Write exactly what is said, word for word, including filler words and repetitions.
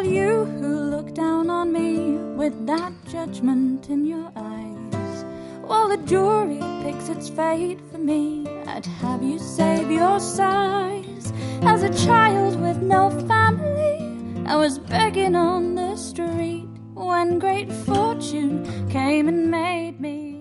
you who look down on me with that judgment in your eyes, while the jury picks its fate for me, I'd have you save your sighs. As a child with no family, I was begging on the street when great fortune came and made me